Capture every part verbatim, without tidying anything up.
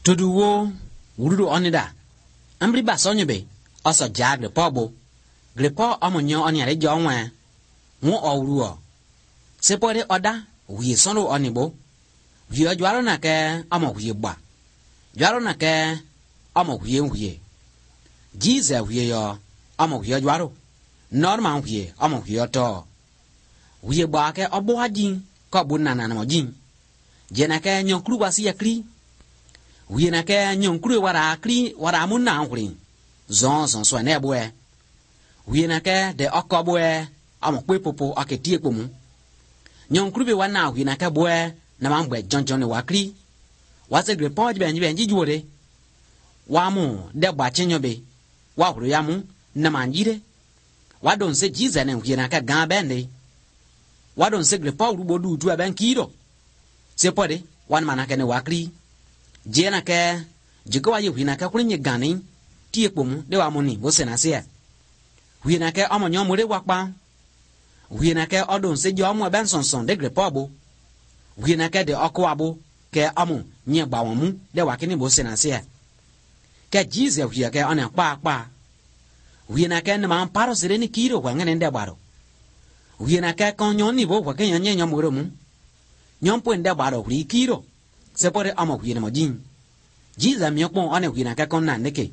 Toduwo wurudu onida ambri basonye be oso jag de pobo grepo omonyo oni are jo nwa mu owruo sepore oda wi sonu onibo wi ojwaro na ke amo wi gba jwaro na ke amo wi wi jize wi yo amo wi ojwaro normal wi amo wi oto wi gba ke obo adin ko bu nana na mojin je na ke nyonkru wasi yakri wi na ke nyonkru wara akri wara munna nkuri zon zon so na ebo e wi na ke de okobo e amo pe popo aketi ekpomu nyonkru be wana wi na ke bo e na mangbe jonjon wa kri wa se gre poj be nji be nji juore wa mu de gba chinyo be wa huru ya mu na manjire wa don se jize na wi na ke gan be ne wa don se gre pa rubo du tu ben kiro se pode wan mana ke ne wa kri je na ke jiko wa wi na ke kuri nyi ganin ti ekpomu de wa mu ni bo se na se wi na ke omonyo mu re wa pa wi na ke odon se jo mu ben sonson de gre pa bo wi na ke de okwa bo ke amu nye gba won mu de wa kini bo se na se ke jize wi ke ona pa pa wi na ke na man paro sire ni kiro wa ngene de baro wi na ke kon nyon ni bo wa ke nye nyo mu ro mu nyon po nde baro ri kiro se pore amo wi na modin jize mi okpon ona wi na ke kon na ndeke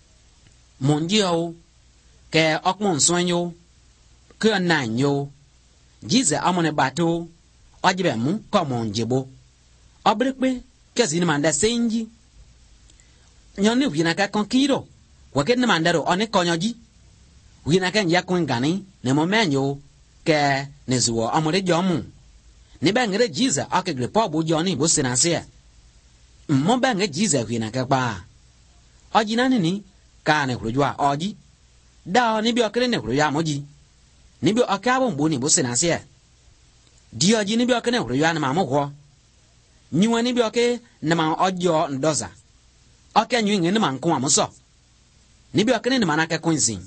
monjio ke okpon sonyo ke na nyo jize amone bato ojibe mu ko monjebo obrekpe ke zini manda senji nyoni wi na ke kon kiro wa ke na mandaro one konyoji wi na ke ya kun gani ne mo menyo ke ne zuo amore jomu ni bengre jize akegre po bo joni bo sinase mo bengre jize wi na ke pa oji na ni ka ne hurujwa oji da ni bi okere ne huruya moji ni bi okabo mbo ni bo sinase di oji ni bi okere ne huruya na mamo ho nyiwa ni bi oke na ma ojo ndoza oke nyu ngene ma nko amoso ni bi okere ne manaka kunzin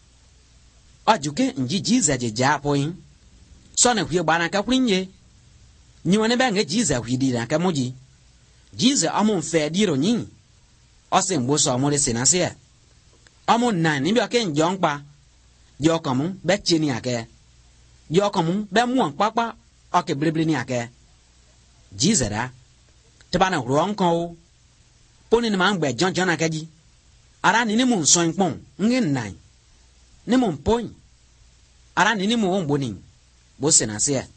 ojuke nji jize je japoin so na hwie gbana ka kwinye nyiwa ne ba nge jize hwidi na ka moji jize amun fe diro nyi ose mbo so amore sinase amun na ni bi oke njonkpa jo kamu be chini ake jo kamu be mu papa oke bleble ni ake jize da tabana ruonko poni ni mangbe jonjon akaji ara ni ni mun so npon ngin nai ni mun pon ara ni ni mu won boni bo sinase